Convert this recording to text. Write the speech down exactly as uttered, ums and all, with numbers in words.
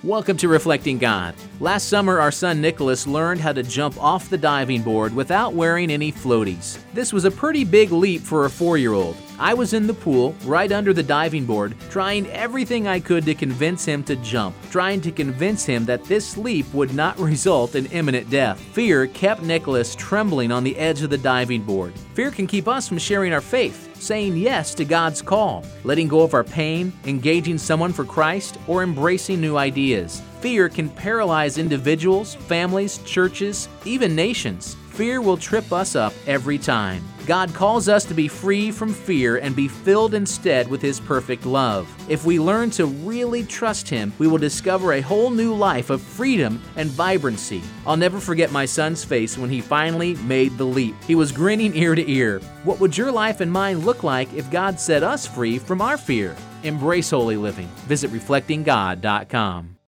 Welcome to Reflecting God. Last summer, our son Nicholas learned how to jump off the diving board without wearing any floaties. This was a pretty big leap for a four-year-old. I was in the pool, right under the diving board, trying everything I could to convince him to jump, trying to convince him that this leap would not result in imminent death. Fear kept Nicholas trembling on the edge of the diving board. Fear can keep us from sharing our faith, saying yes to God's call, letting go of our pain, engaging someone for Christ, or embracing new ideas. Fear can paralyze individuals, families, churches, even nations. Fear will trip us up every time. God calls us to be free from fear and be filled instead with His perfect love. If we learn to really trust Him, we will discover a whole new life of freedom and vibrancy. I'll never forget my son's face when he finally made the leap. He was grinning ear to ear. What would your life and mine look like if God set us free from our fear? Embrace holy living. Visit reflecting god dot com.